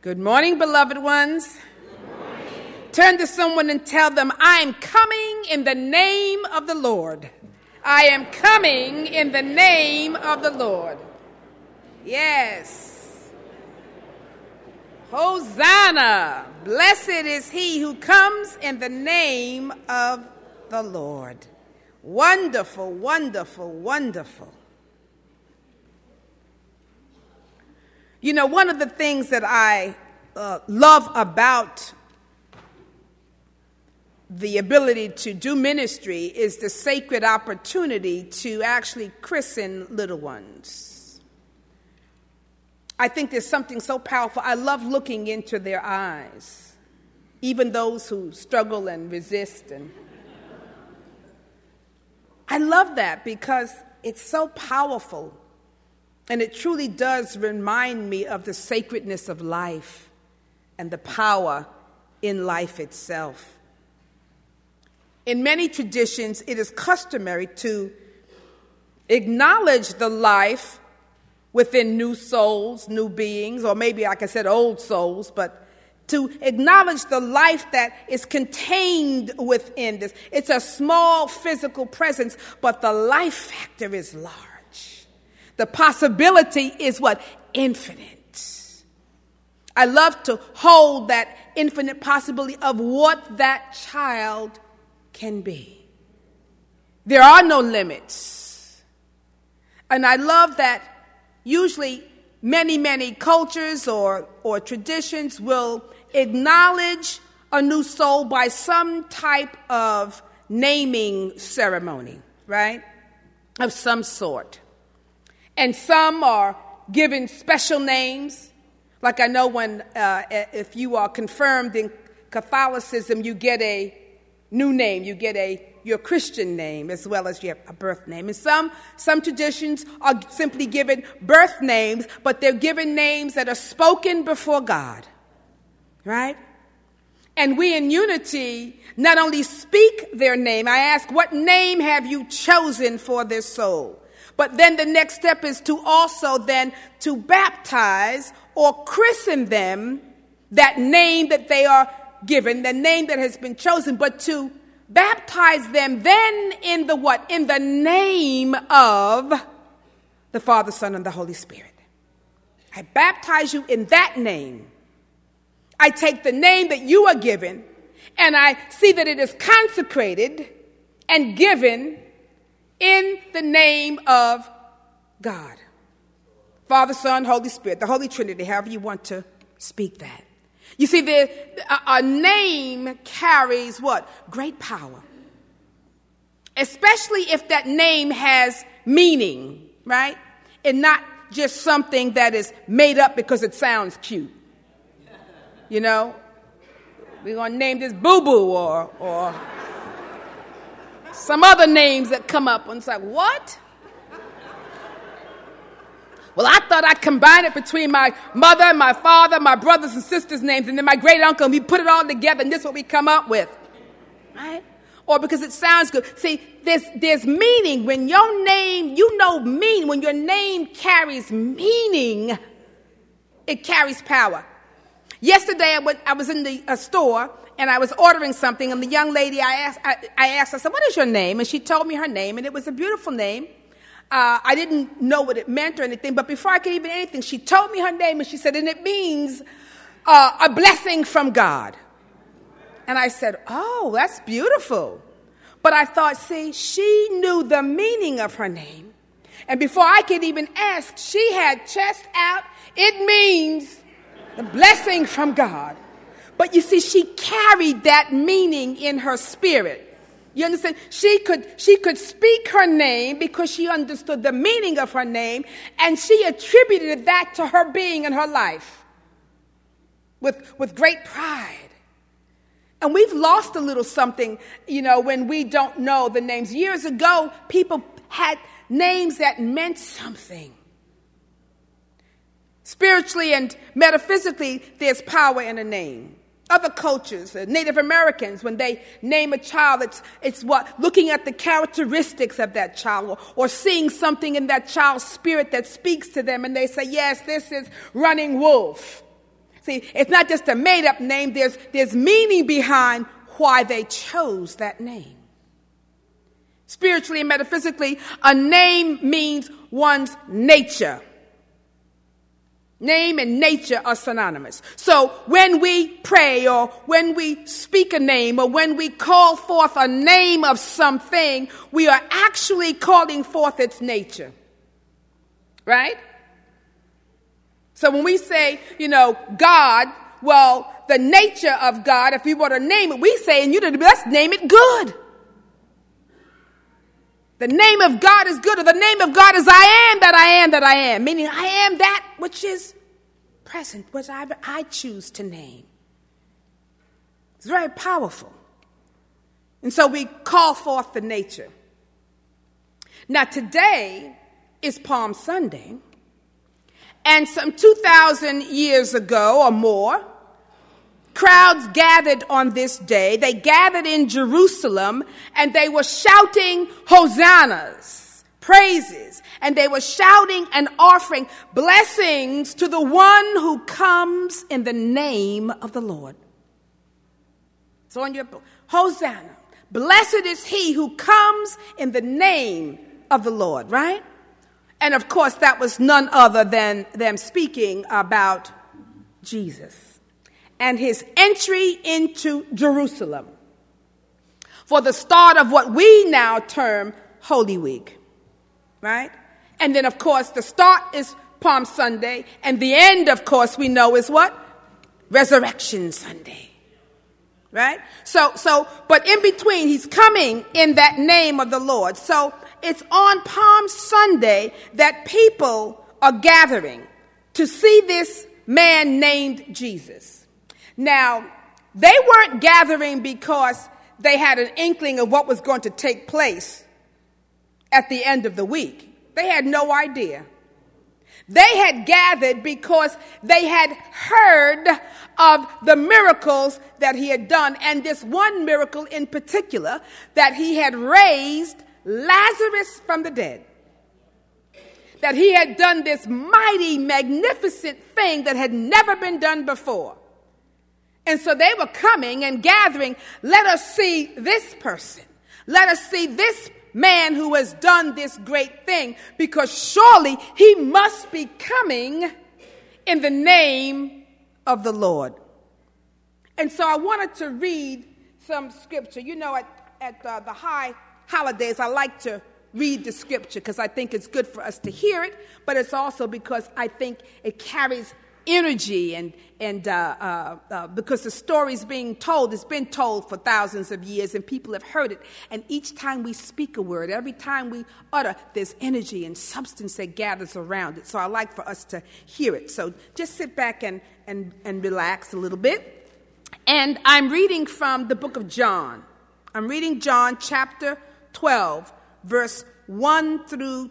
Good morning, beloved ones. Good morning. Turn to someone and tell them, I am coming in the name of the Lord. I am coming in the name of the Lord. Yes. Hosanna. Blessed is he who comes in the name of the Lord. Wonderful, wonderful, wonderful. You know, one of the things that I love about the ability to do ministry is the sacred opportunity to actually christen little ones. I think there's something so powerful. I love looking into their eyes, even those who struggle and resist. And I love that because it's so powerful. And it truly does remind me of the sacredness of life and the power in life itself. In many traditions, it is customary to acknowledge the life within new souls, new beings, or maybe, like I said, old souls, but to acknowledge the life that is contained within this. It's a small physical presence, but the life factor is large. The possibility is what? Infinite. I love to hold that infinite possibility of what that child can be. There are no limits. And I love that usually many cultures or traditions will acknowledge a new soul by some type of naming ceremony, right? Of some sort. And some are given special names. Like I know when, if you are confirmed in Catholicism, you get a new name. You get your Christian name as well as your birth name. And some traditions are simply given birth names, but they're given names that are spoken before God. Right? And we in unity not only speak their name. I ask, what name have you chosen for this soul? But then the next step is to also then to baptize or christen them, that name that they are given, the name that has been chosen, but to baptize them then in the what? In the name of the Father, Son, and the Holy Spirit. I baptize you in that name. I take the name that you are given, and I see that it is consecrated and given in the name of God. Father, Son, Holy Spirit, the Holy Trinity, however you want to speak that. You see, a name carries what? Great power. Especially if that name has meaning, right? And not just something that is made up because it sounds cute. You know, we're going to name this Boo-Boo or some other names that come up, and it's like, what? Well, I thought I'd combine it between my mother, my father, my brothers and sisters' names, and then my great uncle, and we put it all together, and this is what we come up with. Right? Or because it sounds good. See, there's meaning. When your name, meaning. When your name carries meaning, it carries power. Yesterday, I was in the store, and I was ordering something, and the young lady, I asked, I said, what is your name? And she told me her name, and it was a beautiful name. I didn't know what it meant or anything, but before I could even anything, she told me her name, and she said, and it means a blessing from God. And I said, oh, that's beautiful. But I thought, see, she knew the meaning of her name. And before I could even ask, she had chest out, it means the blessing from God. But you see, she carried that meaning in her spirit. You understand? She could speak her name because she understood the meaning of her name, and she attributed that to her being in her life with great pride. And we've lost a little something, when we don't know the names. Years ago, people had names that meant something. Spiritually and metaphysically, there's power in a name. Other cultures, Native Americans, when they name a child, it's what? Looking at the characteristics of that child or seeing something in that child's spirit that speaks to them, and they say, yes, this is Running Wolf. See, it's not just a made-up name. There's meaning behind why they chose that name. Spiritually and metaphysically, a name means one's nature. Name and nature are synonymous. So when we pray or when we speak a name or when we call forth a name of something, we are actually calling forth its nature. Right? So when we say, God, well, the nature of God, if we want to name it, we say, let's name it good. The name of God is good, or the name of God is I am that I am that I am, meaning I am that which is present, which I choose to name. It's very powerful. And so we call forth the nature. Now today is Palm Sunday, and some 2,000 years ago or more, crowds gathered on this day. They gathered in Jerusalem, and they were shouting hosannas, praises, and they were shouting and offering blessings to the one who comes in the name of the Lord. It's on your book. Hosanna. Blessed is he who comes in the name of the Lord, right? And of course, that was none other than them speaking about Jesus and his entry into Jerusalem for the start of what we now term Holy Week, right? And then, of course, the start is Palm Sunday, and the end, of course, we know is what? Resurrection Sunday, right? So, but in between, he's coming in that name of the Lord. So it's on Palm Sunday that people are gathering to see this man named Jesus. Now, they weren't gathering because they had an inkling of what was going to take place at the end of the week. They had no idea. They had gathered because they had heard of the miracles that he had done, and this one miracle in particular, that he had raised Lazarus from the dead. That he had done this mighty, magnificent thing that had never been done before. And so they were coming and gathering, let us see this person. Let us see this man who has done this great thing, because surely he must be coming in the name of the Lord. And so I wanted to read some scripture. At the high holidays, I like to read the scripture because I think it's good for us to hear it, but it's also because I think it carries energy and because the story's being told, it's been told for thousands of years and people have heard it. And each time we speak a word, every time we utter, there's energy and substance that gathers around it. So I like for us to hear it. So just sit back and relax a little bit. And I'm reading from the book of John. I'm reading John chapter 12, verse 1 through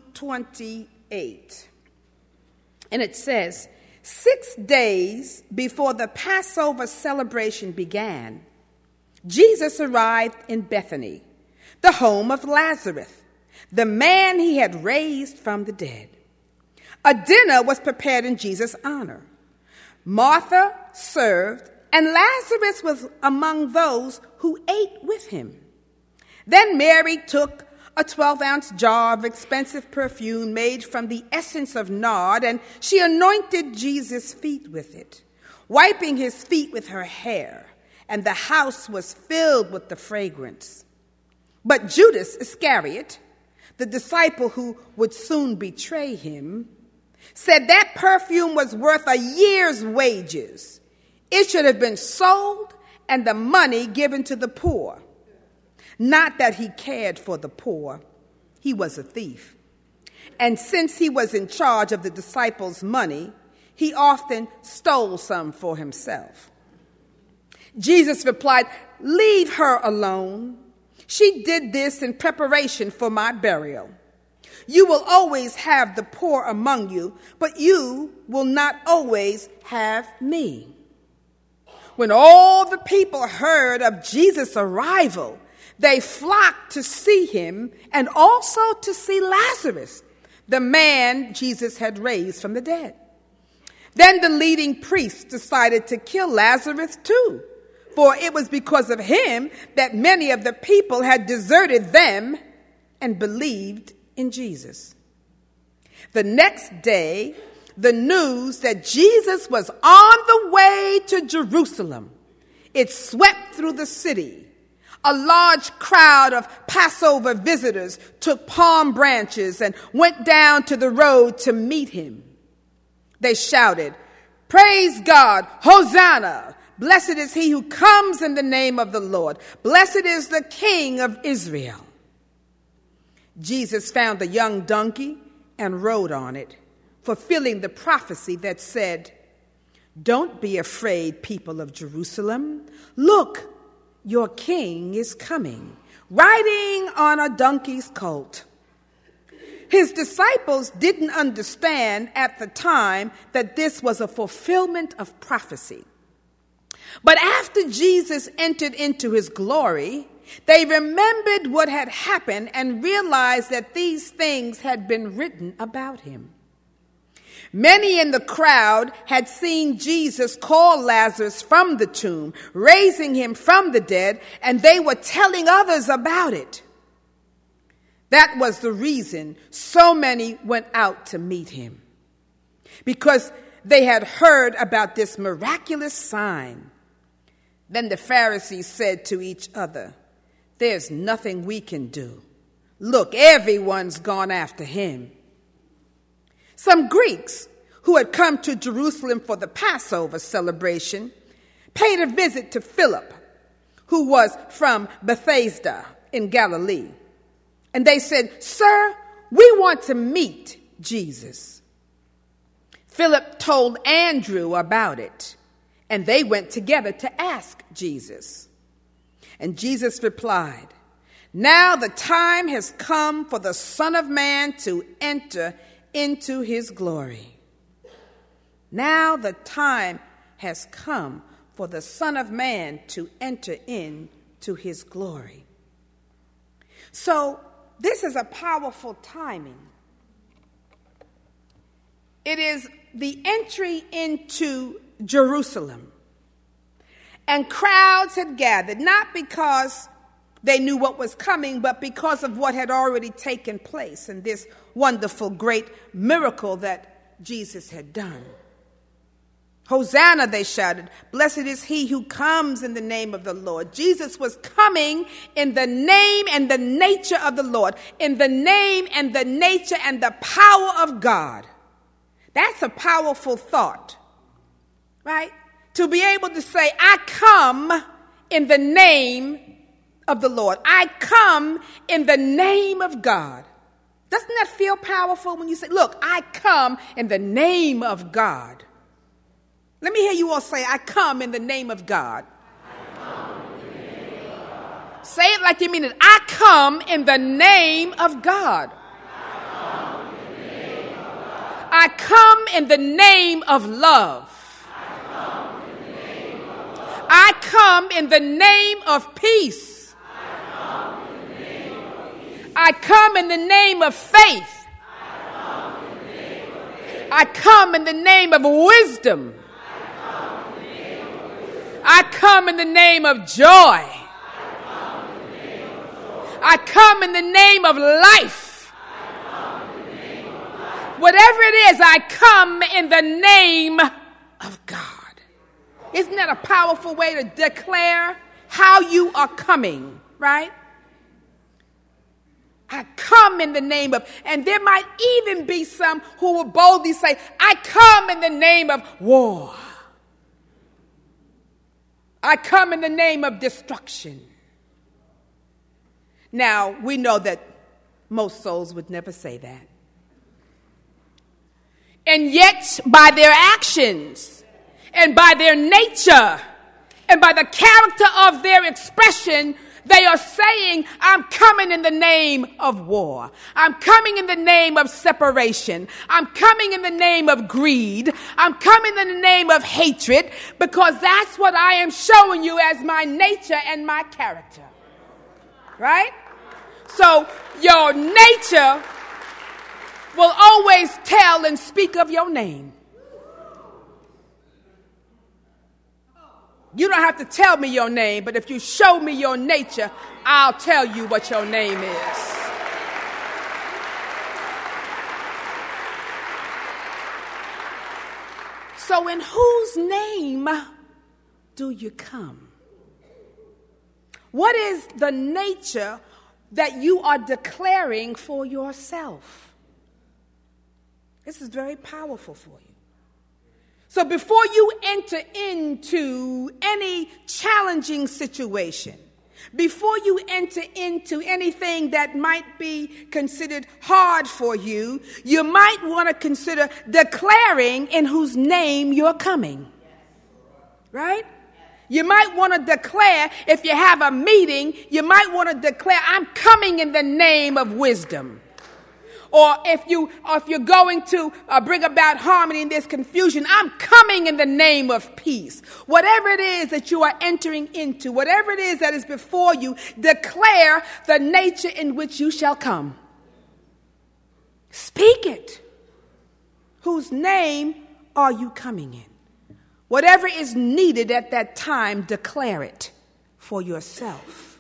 28. And it says, 6 days before the Passover celebration began, Jesus arrived in Bethany, the home of Lazarus, the man he had raised from the dead. A dinner was prepared in Jesus' honor. Martha served, and Lazarus was among those who ate with him. Then Mary took a 12-ounce jar of expensive perfume made from the essence of nard, and she anointed Jesus' feet with it, wiping his feet with her hair, and the house was filled with the fragrance. But Judas Iscariot, the disciple who would soon betray him, said that perfume was worth a year's wages. It should have been sold and the money given to the poor. Not that he cared for the poor. He was a thief. And since he was in charge of the disciples' money, he often stole some for himself. Jesus replied, "Leave her alone. She did this in preparation for my burial. You will always have the poor among you, but you will not always have me." When all the people heard of Jesus' arrival, they flocked to see him and also to see Lazarus, the man Jesus had raised from the dead. Then the leading priests decided to kill Lazarus too, for it was because of him that many of the people had deserted them and believed in Jesus. The next day, the news that Jesus was on the way to Jerusalem, it swept through the city. A large crowd of Passover visitors took palm branches and went down to the road to meet him. They shouted, "Praise God, Hosanna! Blessed is he who comes in the name of the Lord. Blessed is the King of Israel." Jesus found a young donkey and rode on it, fulfilling the prophecy that said, "Don't be afraid, people of Jerusalem. Look, your king is coming, riding on a donkey's colt." His disciples didn't understand at the time that this was a fulfillment of prophecy. But after Jesus entered into his glory, they remembered what had happened and realized that these things had been written about him. Many in the crowd had seen Jesus call Lazarus from the tomb, raising him from the dead, and they were telling others about it. That was the reason so many went out to meet him, because they had heard about this miraculous sign. Then the Pharisees said to each other, "There's nothing we can do. Look, everyone's gone after him." Some Greeks who had come to Jerusalem for the Passover celebration paid a visit to Philip, who was from Bethsaida in Galilee. And they said, "Sir, we want to meet Jesus." Philip told Andrew about it, and they went together to ask Jesus. And Jesus replied, "Now the time has come for the Son of Man to enter into his glory." Now the time has come for the Son of Man to enter into his glory. So this is a powerful timing. It is the entry into Jerusalem. And crowds had gathered, not because they knew what was coming, but because of what had already taken place and this wonderful, great miracle that Jesus had done. "Hosanna," they shouted. "Blessed is he who comes in the name of the Lord." Jesus was coming in the name and the nature of the Lord, in the name and the nature and the power of God. That's a powerful thought, right? To be able to say, "I come in the name of the Lord. I come in the name of God." Doesn't that feel powerful when you say, "Look, I come in the name of God"? Let me hear you all say, "I come in the name of God." Say it like you mean it. I come in the name of God. I come in the name of love. I come in the name of peace. I come in the name of faith. I come in the name of wisdom. I come in the name of joy. I come in the name of life. Whatever it is, I come in the name of God. Isn't that a powerful way to declare how you are coming, right? I come in the name of, and there might even be some who will boldly say, "I come in the name of war. I come in the name of destruction." Now, we know that most souls would never say that. And yet, by their actions, and by their nature, and by the character of their expression, they are saying, "I'm coming in the name of war. I'm coming in the name of separation. I'm coming in the name of greed. I'm coming in the name of hatred," because that's what I am showing you as my nature and my character. Right? So your nature will always tell and speak of your name. You don't have to tell me your name, but if you show me your nature, I'll tell you what your name is. So in whose name do you come? What is the nature that you are declaring for yourself? This is very powerful for you. So before you enter into any challenging situation, before you enter into anything that might be considered hard for you, you might want to consider declaring in whose name you're coming. Right? You might want to declare, if you have a meeting, you might want to declare, I'm coming in the name of wisdom. Or if you're going to bring about harmony and there's confusion, I'm coming in the name of peace. Whatever it is that you are entering into, whatever it is that is before you, declare the nature in which you shall come. Speak it. Whose name are you coming in? Whatever is needed at that time, declare it for yourself.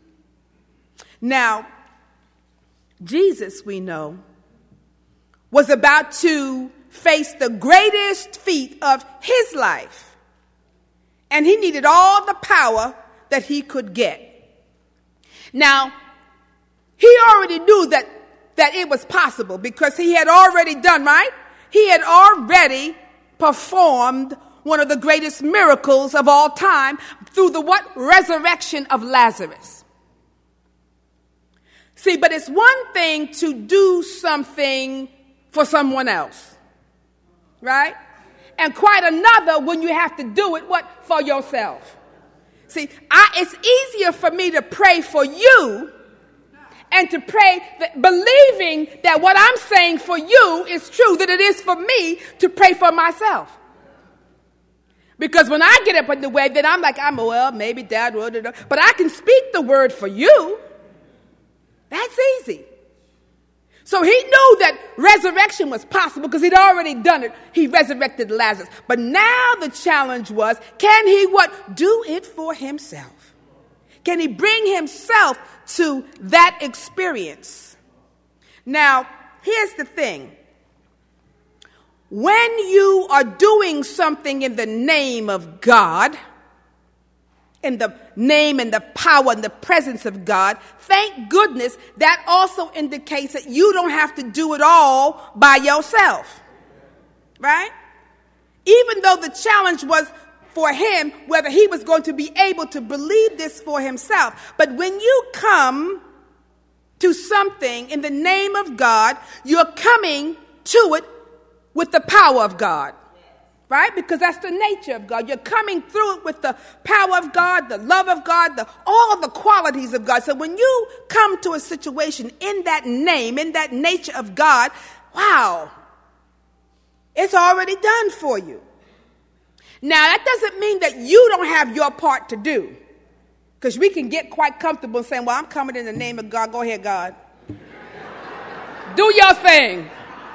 Now, Jesus, we know, was about to face the greatest feat of his life. And he needed all the power that he could get. Now, he already knew that it was possible because he had already done, right? He had already performed one of the greatest miracles of all time through the resurrection of Lazarus. See, but it's one thing to do something for someone else, right? And quite another when you have to do it, for yourself. See, it's easier for me to pray for you and to pray believing that what I'm saying for you is true than it is for me to pray for myself. Because when I get up in the way, then I'm like, maybe Dad will, but I can speak the word for you. That's easy. So he knew that resurrection was possible because he'd already done it. He resurrected Lazarus. But now the challenge was, can he do it for himself? Can he bring himself to that experience? Now, here's the thing. When you are doing something in the name of God, in the name and the power and the presence of God, thank goodness that also indicates that you don't have to do it all by yourself. Right? Even though the challenge was for him, whether he was going to be able to believe this for himself. But when you come to something in the name of God, you're coming to it with the power of God. Right? Because that's the nature of God. You're coming through it with the power of God, the love of God, all the qualities of God. So when you come to a situation in that name, in that nature of God, wow, it's already done for you. Now, that doesn't mean that you don't have your part to do. Because we can get quite comfortable saying, well, I'm coming in the name of God. Go ahead, God. Do your thing.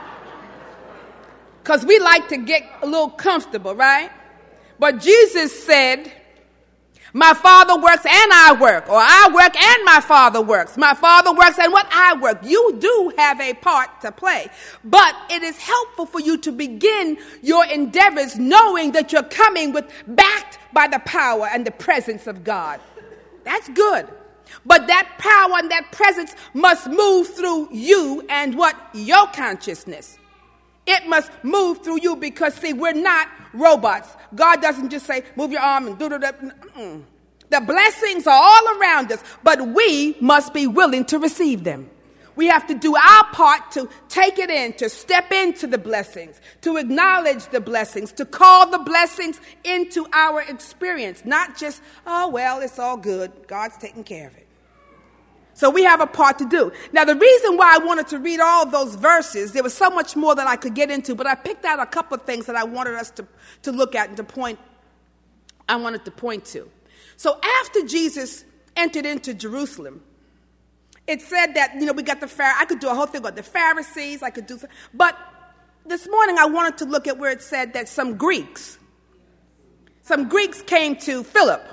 Because we like to get a little comfortable, right? But Jesus said, my Father works and I work. Or I work and my Father works. My Father works and what I work. You do have a part to play. But it is helpful for you to begin your endeavors knowing that you're coming backed by the power and the presence of God. That's good. But that power and that presence must move through you and your consciousness. It must move through you because, see, we're not robots. God doesn't just say, move your arm and do that. The blessings are all around us, but we must be willing to receive them. We have to do our part to take it in, to step into the blessings, to acknowledge the blessings, to call the blessings into our experience. Not just, it's all good. God's taking care of it. So we have a part to do. Now, the reason why I wanted to read all those verses, there was so much more that I could get into, but I picked out a couple of things that I wanted us to look at and I wanted to point to. So after Jesus entered into Jerusalem, it said that, we got I could do a whole thing about the Pharisees, but this morning I wanted to look at where it said that some Greeks some Greeks came to Philip.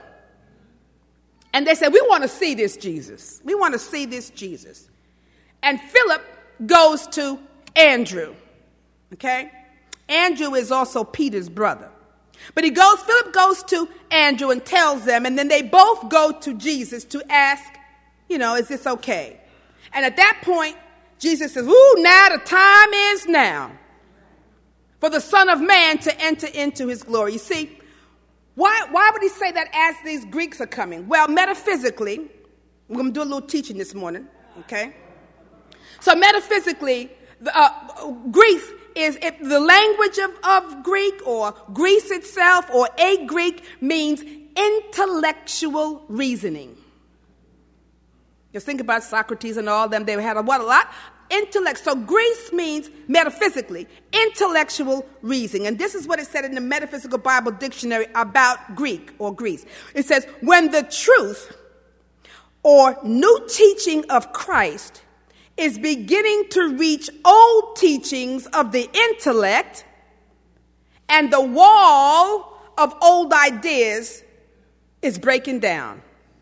And they said, we want to see this Jesus. We want to see this Jesus. And Philip goes to Andrew. Okay? Andrew is also Peter's brother. But Philip goes to Andrew and tells them, and then they both go to Jesus to ask, is this okay? And at that point, Jesus says, now the time is now for the Son of Man to enter into his glory. You see, why would he say that as these Greeks are coming? Well, metaphysically, we're going to do a little teaching this morning, okay? So metaphysically, Greece is the language of Greek, or Greece itself, or a Greek, means intellectual reasoning. Just think about Socrates and all them. They had a lot? Intellect. So Greece means, metaphysically, intellectual reasoning. And this is what it said in the Metaphysical Bible Dictionary about Greek or Greece. It says, when the truth or new teaching of Christ is beginning to reach old teachings of the intellect, and the wall of old ideas is breaking down.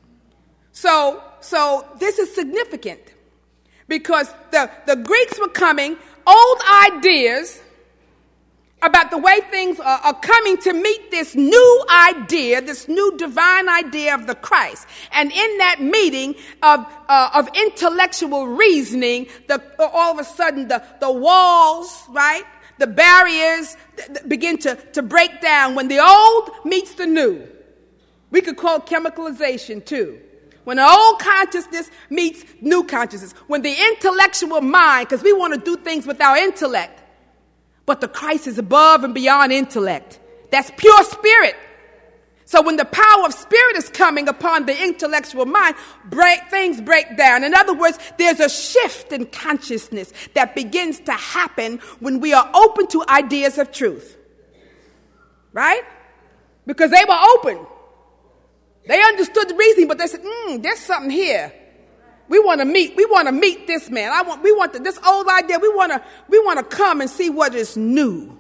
So this is significant, because the Greeks were coming, old ideas about the way things are coming to meet this new idea, this new divine idea of the Christ. And in that meeting of intellectual reasoning, all of a sudden the walls, right, the barriers begin to break down. When the old meets the new, we could call chemicalization too. When the old consciousness meets new consciousness. When the intellectual mind, because we want to do things with our intellect, but the Christ is above and beyond intellect. That's pure spirit. So when the power of spirit is coming upon the intellectual mind, things break down. In other words, there's a shift in consciousness that begins to happen when we are open to ideas of truth. Right? Because they were open. They understood the reasoning, but they said, there's something here. We want to meet this man. We want this old idea. We want to come and see what is new.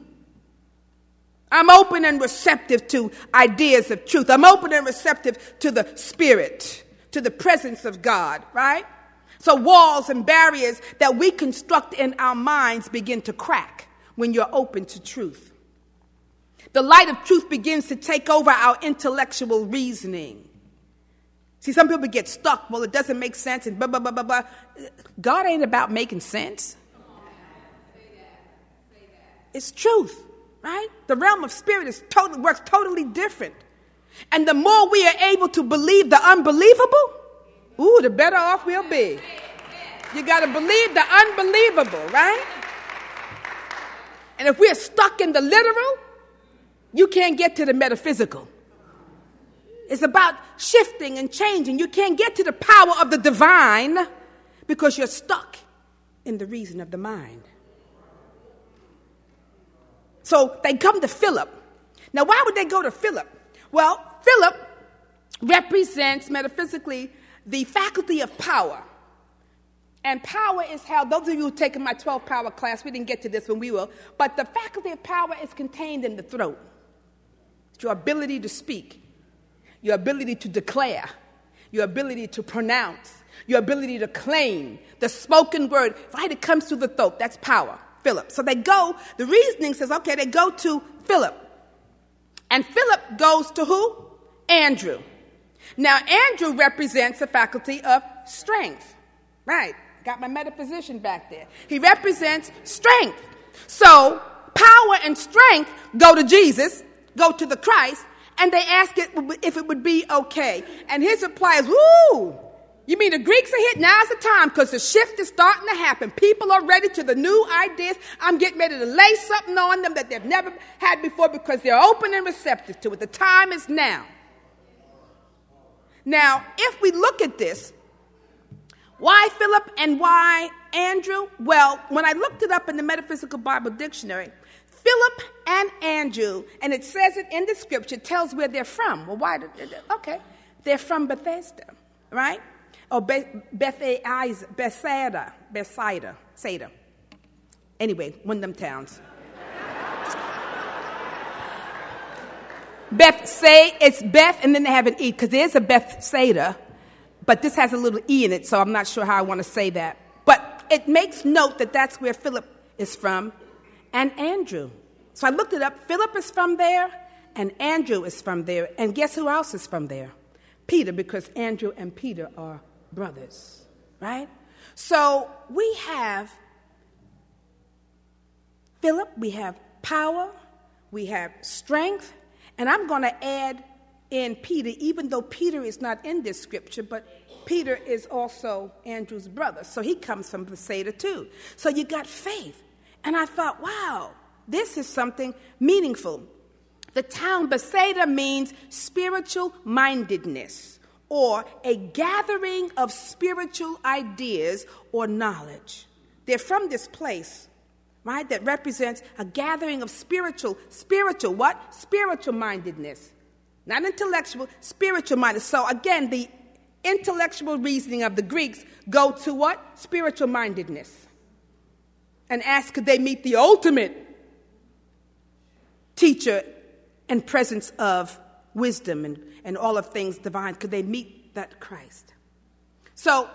I'm open and receptive to ideas of truth. I'm open and receptive to the Spirit, to the presence of God, right? So walls and barriers that we construct in our minds begin to crack when you're open to truth. The light of truth begins to take over our intellectual reasoning. See, some people get stuck. Well, it doesn't make sense and blah, blah, blah, blah, blah. God ain't about making sense. It's truth, right? The realm of spirit works totally different. And the more we are able to believe the unbelievable, the better off we'll be. You got to believe the unbelievable, right? And if we're stuck in the literal, you can't get to the metaphysical. It's about shifting and changing. You can't get to the power of the divine because you're stuck in the reason of the mind. So they come to Philip. Now, why would they go to Philip? Well, Philip represents metaphysically the faculty of power. And power is how, those of you who have taken my 12 power class, we didn't get to this when we will, but the faculty of power is contained in the throat. It's your ability to speak, your ability to declare, your ability to pronounce, your ability to claim, the spoken word, right? It comes through the throat. That's power, Philip. So they go, the reasoning says, okay, they go to Philip. And Philip goes to who? Andrew. Now, Andrew represents the faculty of strength. Right. Got my metaphysician back there. He represents strength. So power and strength go to Jesus, go to the Christ, and they ask it if it would be okay. And his reply is, you mean the Greeks are here? Now's the time, because the shift is starting to happen. People are ready to the new ideas. I'm getting ready to lay something on them that they've never had before because they're open and receptive to it. The time is now. Now, if we look at this, why Philip and why Andrew? Well, when I looked it up in the Metaphysical Bible Dictionary, Philip and Andrew, and it says it in the scripture, tells where they're from. Well, why? Okay, they're from Bethesda, right? Or Bethsaida. Anyway, one of them towns. It's Beth, and then they have an E, because there's a Bethsaida, but this has a little E in it, so I'm not sure how I want to say that. But it makes note that that's where Philip is from, and Andrew. So I looked it up. Philip is from there, and Andrew is from there. And guess who else is from there? Peter, because Andrew and Peter are brothers, right? So we have Philip, we have power, we have strength, and I'm going to add in Peter, even though Peter is not in this scripture, but Peter is also Andrew's brother. So he comes from Bethsaida too. So you got faith. And I thought, wow, this is something meaningful. The town Bethsaida means spiritual mindedness, or a gathering of spiritual ideas or knowledge. They're from this place, right, that represents a gathering of spiritual what? Spiritual mindedness. Not intellectual, spiritual minded. So again, the intellectual reasoning of the Greeks go to what? Spiritual mindedness. And ask, could they meet the ultimate teacher and presence of wisdom and all of things divine? Could they meet that Christ? So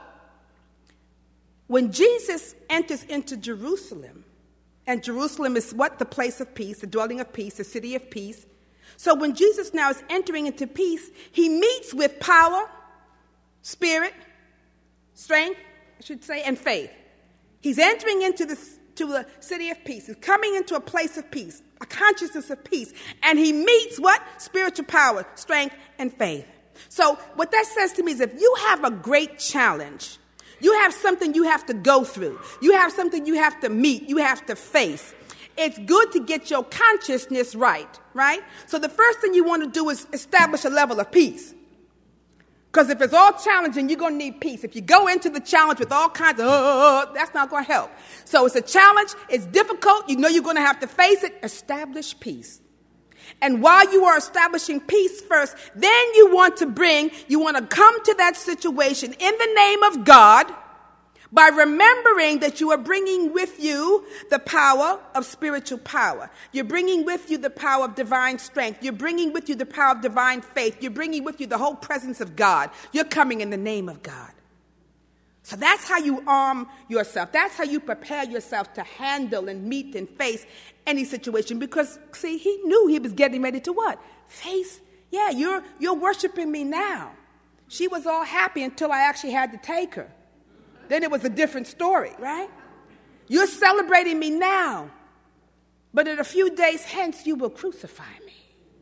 when Jesus enters into Jerusalem, and Jerusalem is what? The place of peace, the dwelling of peace, the city of peace. So when Jesus now is entering into peace, he meets with power, spirit, strength, I should say, and faith. He's entering into the city of peace. He's coming into a place of peace, a consciousness of peace. And he meets what? Spiritual power, strength, and faith. So what that says to me is if you have a great challenge, you have something you have to go through, you have something you have to meet, you have to face, it's good to get your consciousness right? So the first thing you want to do is establish a level of peace. Because if it's all challenging, you're going to need peace. If you go into the challenge with all kinds of, that's not going to help. So it's a challenge. It's difficult. You know you're going to have to face it. Establish peace. And while you are establishing peace first, then you want to come to that situation in the name of God by remembering that you are bringing with you the power of spiritual power. You're bringing with you the power of divine strength. You're bringing with you the power of divine faith. You're bringing with you the whole presence of God. You're coming in the name of God. So that's how you arm yourself. That's how you prepare yourself to handle and meet and face any situation. Because, see, he knew he was getting ready to what? Face, yeah, you're worshiping me now. She was all happy until I actually had to take her. Then it was a different story, right? You're celebrating me now, but in a few days hence you will crucify me.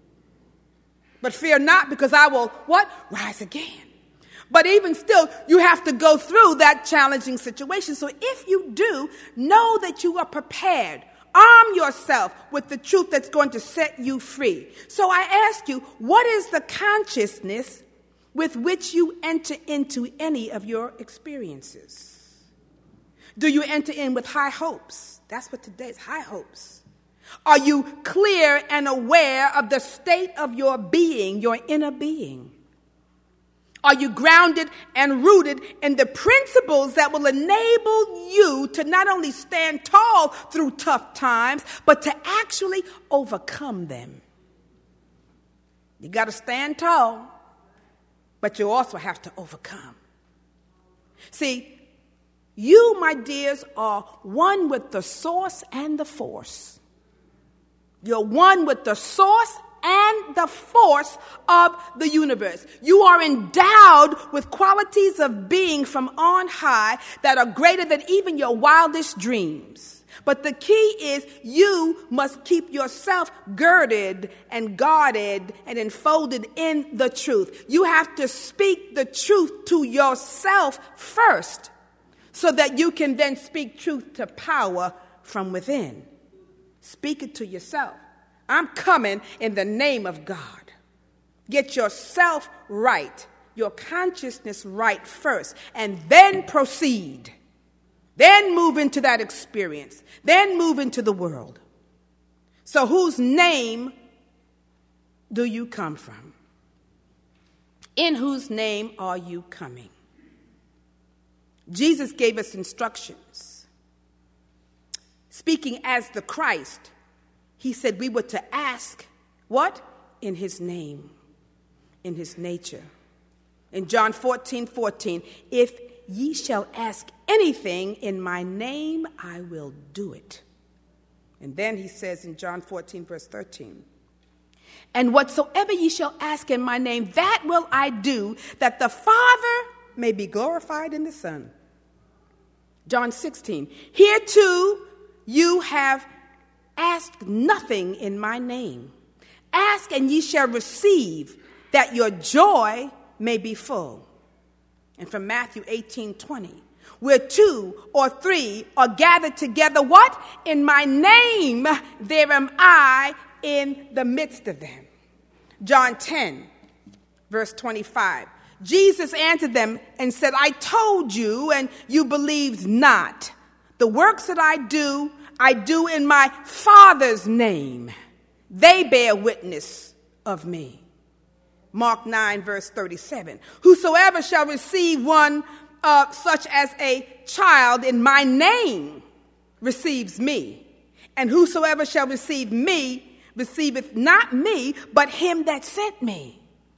But fear not, because I will, what? Rise again. But even still, you have to go through that challenging situation. So if you do, know that you are prepared. Arm yourself with the truth that's going to set you free. So I ask you, what is the consciousness with which you enter into any of your experiences? Do you enter in with high hopes? That's what today is, high hopes. Are you clear and aware of the state of your being, your inner being? Are you grounded and rooted in the principles that will enable you to not only stand tall through tough times, but to actually overcome them? You got to stand tall, but you also have to overcome. See, you, my dears, are one with the source and the force. You're one with the source and the force of the universe. You are endowed with qualities of being from on high that are greater than even your wildest dreams. But the key is you must keep yourself girded and guarded and enfolded in the truth. You have to speak the truth to yourself first so that you can then speak truth to power from within. Speak it to yourself. I'm coming in the name of God. Get yourself right, your consciousness right first, and then proceed. Then move into that experience. Then move into the world. So whose name do you come from? In whose name are you coming? Jesus gave us instructions. Speaking as the Christ, he said we were to ask, what? in his name, in his nature. In John 14:14, if ye shall ask anything in my name, I will do it. And then he says in John 14, verse 13, and whatsoever ye shall ask in my name, that will I do, that the Father may be glorified in the Son. John 16, here too you have asked nothing in my name. Ask and ye shall receive, that your joy may be full. And from Matthew 18:20, where 2 or 3 are gathered together, what? In my name, there am I in the midst of them. John 10, verse 25. Jesus answered them and said, I told you, and you believed not. The works that I do in my Father's name. They bear witness of me. Mark 9, verse 37. Whosoever shall receive one such as a child in my name receives me. And whosoever shall receive me receiveth not me, but him that sent me.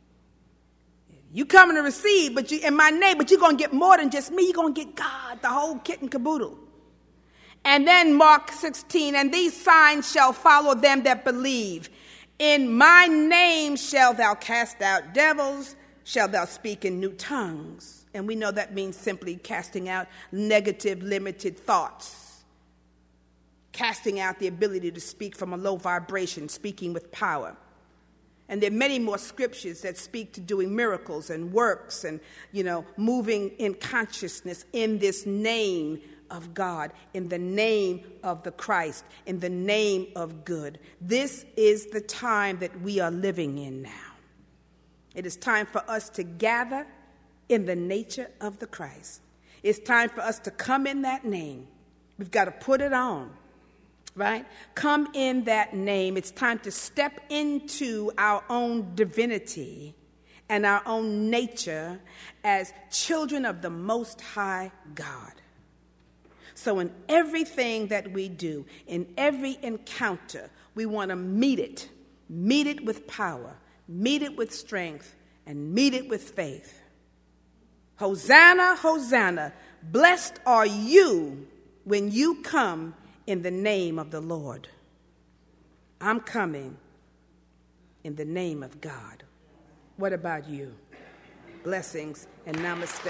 You coming to receive, but you in my name, but you're going to get more than just me. You're going to get God, the whole kit and caboodle. And then Mark 16, and these signs shall follow them that believe. In my name shall thou cast out devils, shall thou speak in new tongues. And we know that means simply casting out negative, limited thoughts. Casting out the ability to speak from a low vibration, speaking with power. And there are many more scriptures that speak to doing miracles and works and, moving in consciousness in this name of God, in the name of the Christ, in the name of good. This is the time that we are living in now. It is time for us to gather in the nature of the Christ. It's time for us to come in that name. We've got to put it on. Right? Come in that name. It's time to step into our own divinity and our own nature as children of the Most High God. So in everything that we do, in every encounter, we want to meet it with power, meet it with strength, and meet it with faith. Hosanna, Hosanna, blessed are you when you come in the name of the Lord. I'm coming in the name of God. What about you? Blessings and namaste.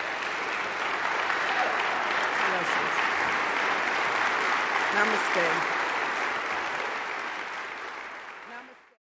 Blessings. Namaste.